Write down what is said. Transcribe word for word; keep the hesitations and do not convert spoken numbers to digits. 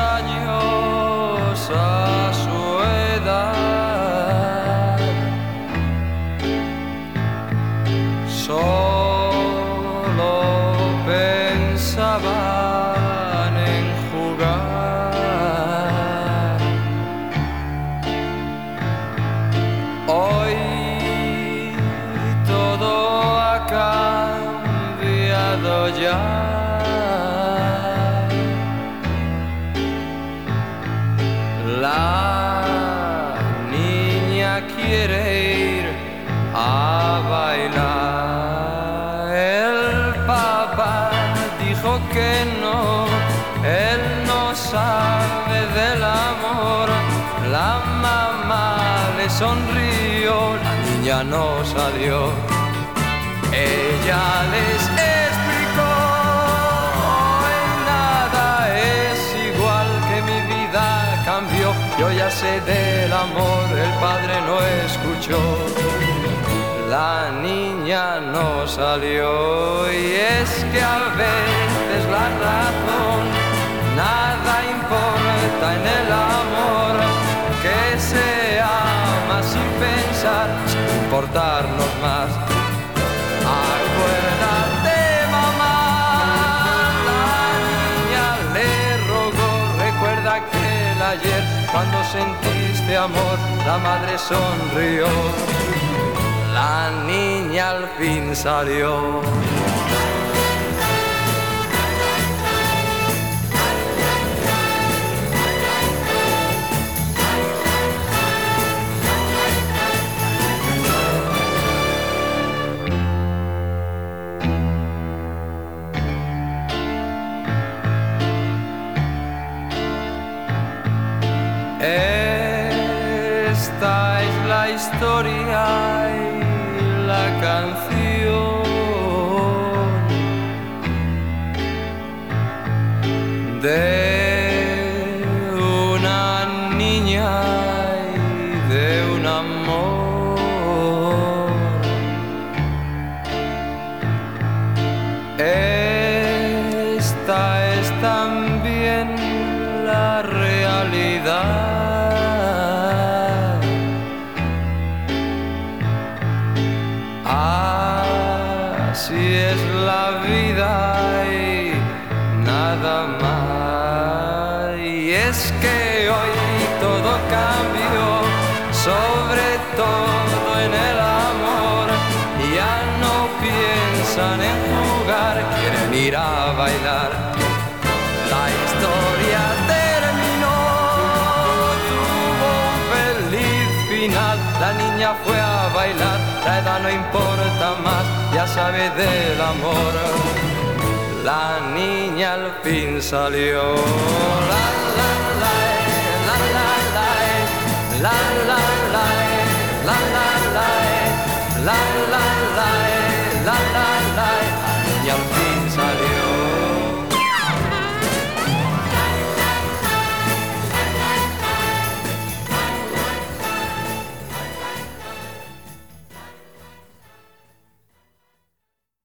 años a su edad. Solo pensaban en jugar. Hoy todo ha cambiado ya. La niña quiere ir a bailar. El papá dijo que no, él no sabe del amor. La mamá le sonrió, la niña no salió. Ella les explicó: hoy nada es igual, que mi vida cambió. Yo ya sé del amor, el padre no escuchó. La niña no salió, y es que a veces la razón nada importa en el amor, que se ama sin pensar, sin importarnos más. Acuérdate, mamá, la niña le rogó, recuerda aquel ayer cuando sentiste amor, la madre sonrió. La niña al fin salió. Esta es la historia y la canción de una niña y de un amor. Esta es también la realidad. Así es la vida y nada más. Y es que hoy todo cambió, sobre todo en el amor. Ya no piensan en jugar, quieren ir a bailar. La historia terminó, tuvo un feliz final. La niña fue a bailar, la edad no importa más, ya sabe del amor. La niña al fin salió. La la la la la la la la la la la la la la la la la la. La niña al fin salió.